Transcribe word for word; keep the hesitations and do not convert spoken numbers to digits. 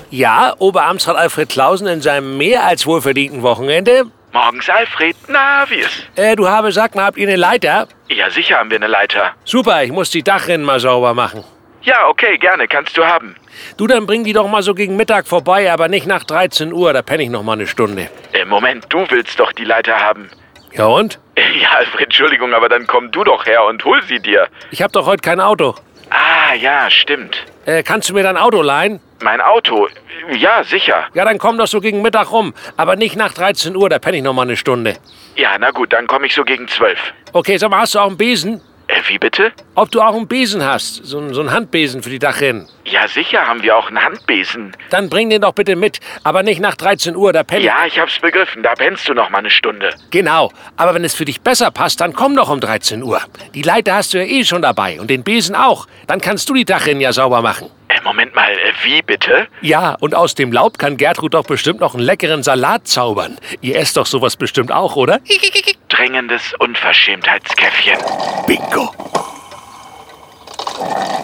Ja, Oberamtsrat Alfred Clausen in seinem mehr als wohlverdienten Wochenende. Morgens, Alfred. Na, wie ist? Äh, du habe, sag mal, habt ihr eine Leiter? Ja, sicher haben wir eine Leiter. Super, ich muss die Dachrinnen mal sauber machen. Ja, okay, gerne. Kannst du haben. Du, dann bring die doch mal so gegen Mittag vorbei, aber nicht nach dreizehn Uhr, da penne ich noch mal eine Stunde. Äh, Moment, du willst doch die Leiter haben. Ja und? Ja, Alfred, Entschuldigung, aber dann komm du doch her und hol sie dir. Ich hab doch heute kein Auto. Ah, ja, stimmt. Äh, kannst du mir dein Auto leihen? Mein Auto? Ja, sicher. Ja, dann komm doch so gegen Mittag rum. Aber nicht nach dreizehn Uhr, da penne ich noch mal eine Stunde. Ja, na gut, dann komme ich so gegen zwölf. Okay, sag mal, hast du auch einen Besen? Äh, wie bitte? Ob du auch einen Besen hast, so, ein- so einen Handbesen für die Dachrinnen. Ja, sicher haben wir auch einen Handbesen. Dann bring den doch bitte mit, aber nicht nach dreizehn Uhr, da penne ich... Ja, ich hab's begriffen, da pennst du noch mal eine Stunde. Genau, aber wenn es für dich besser passt, dann komm doch um dreizehn Uhr. Die Leiter hast du ja eh schon dabei und den Besen auch. Dann kannst du die Dachrinnen ja sauber machen. Äh, Moment mal, äh, wie bitte? Ja, und aus dem Laub kann Gertrud doch bestimmt noch einen leckeren Salat zaubern. Ihr esst doch sowas bestimmt auch, oder? Drängendes Unverschämtheitskäffchen. Bingo.